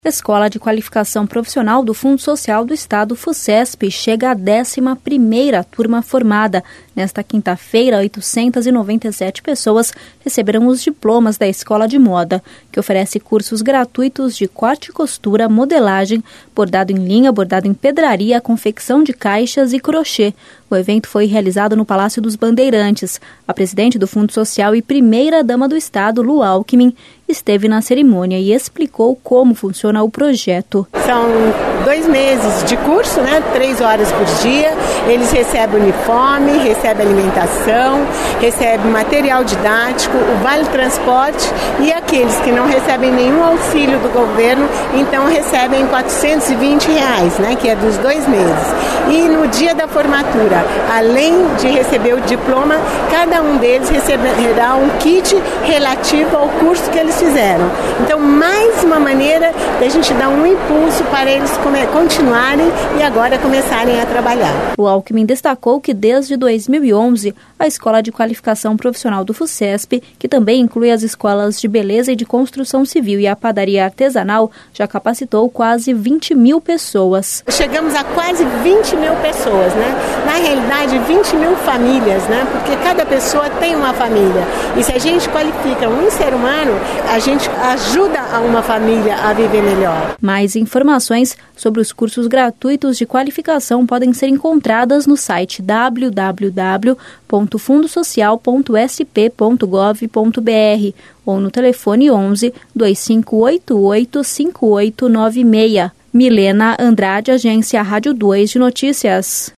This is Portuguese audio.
Escola de Qualificação Profissional do Fundo Social do Estado, FUCESP, chega à 11ª turma formada. Nesta quinta-feira, 897 pessoas receberão os diplomas da Escola de Moda, que oferece cursos gratuitos de corte e costura, modelagem, bordado em linha, bordado em pedraria, confecção de caixas e crochê. O evento foi realizado no Palácio dos Bandeirantes. A presidente do Fundo Social e primeira-dama do Estado, Lu Alckmin, esteve na cerimônia e explicou como funciona o projeto. São 2 meses de curso, 3 horas por dia. Eles recebem uniforme, recebem alimentação, recebem material didático, o vale transporte, e aqueles que não recebem nenhum auxílio do governo, então recebem R$420, que é dos 2 meses. E no dia da formatura, além de receber o diploma, cada um deles receberá um kit relativo ao curso que eles fizeram. Então, mais uma maneira da gente dar um impulso para eles continuarem e agora começarem a trabalhar. O Alckmin destacou que desde 2011, a Escola de Qualificação Profissional do FUCESP, que também inclui as escolas de beleza e de construção civil e a padaria artesanal, já capacitou quase 20 mil pessoas. Chegamos a quase 20 mil pessoas, Na realidade, 20 mil famílias, Porque cada pessoa tem uma família. E se a gente qualifica um ser humano, a gente ajuda uma família a viver melhor. Mais informações sobre os cursos gratuitos de qualificação podem ser encontradas no site www.fundosocial.sp.gov.br ou no telefone 11 2588 5896. Milena Andrade, Agência Rádio 2 de Notícias.